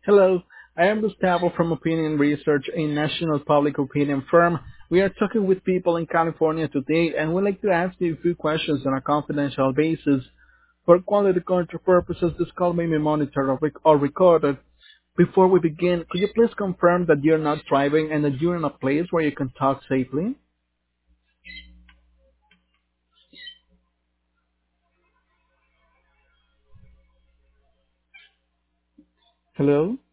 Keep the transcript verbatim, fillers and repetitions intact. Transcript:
Hello, I am Gustavo from Opinion Research, a national public opinion firm. We are talking with people in California today, and we'd like to ask you a few questions on a confidential basis. For quality control purposes, this call may be monitored or, rec- or recorded. Before we begin, could you please confirm that you're not driving and that you're in a place where you can talk safely? Hello?